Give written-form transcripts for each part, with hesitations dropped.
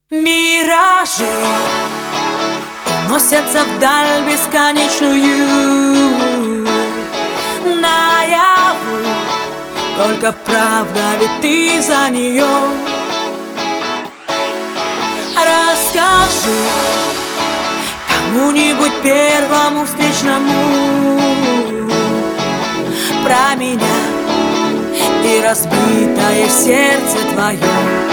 Миражи уносятся вдаль бесконечную, наяву только правда, ведь ты за нее. Расскажи кому-нибудь первому встречному про меня и разбитое сердце твое.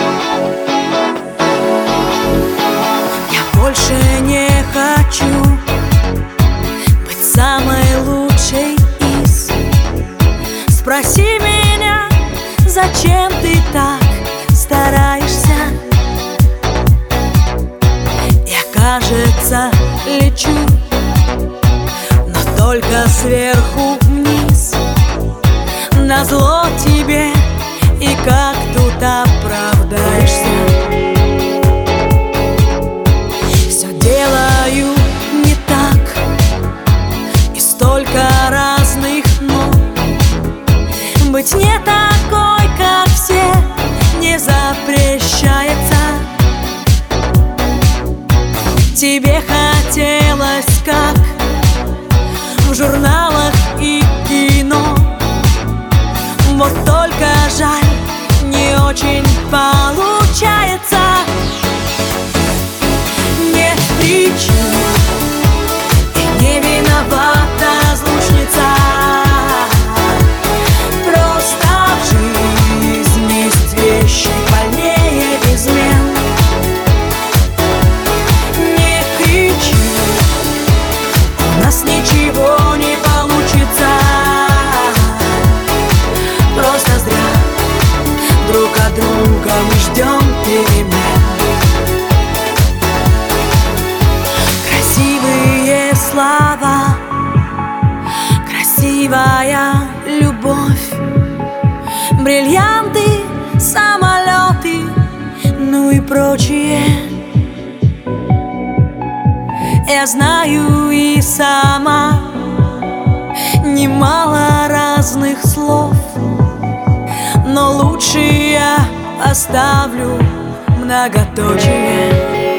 Больше не хочу быть самой лучшей из. Спроси меня, зачем ты так стараешься? Я, кажется, лечу, но только сверху вниз. Назло тебе, и как тут оправдаешься? Делаю не так, и столько разных «но». Быть не такой, как все, не запрещается. Тебе хотелось, как в журналах и кино. Вот только жаль, не очень получается. Причин, и не виновата разлучница. Просто в жизни есть вещи больнее измен. Не кричи, у нас ничего не получится. Просто зря друг от друга мы ждем перемен. Слова, красивая любовь, бриллианты, самолеты, ну и прочее. Я знаю и сама немало разных слов, но лучше я оставлю многоточие.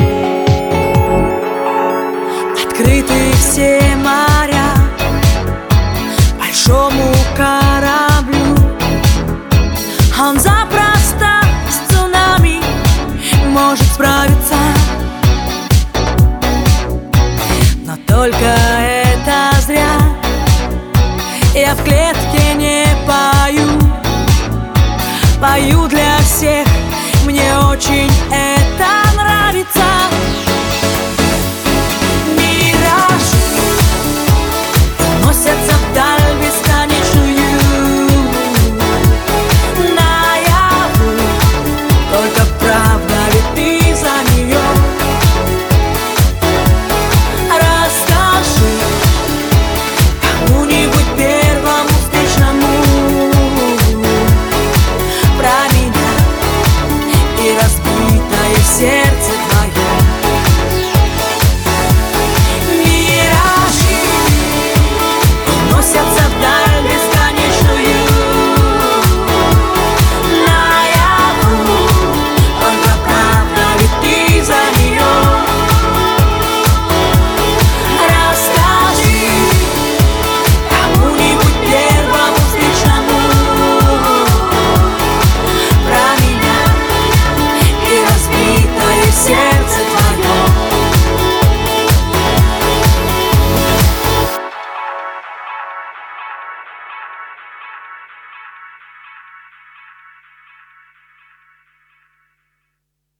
Открыты все моря большому кораблю. Он запросто с цунами может справиться. Но только это зря. Я в клетке не пою, пою для всех. Мне очень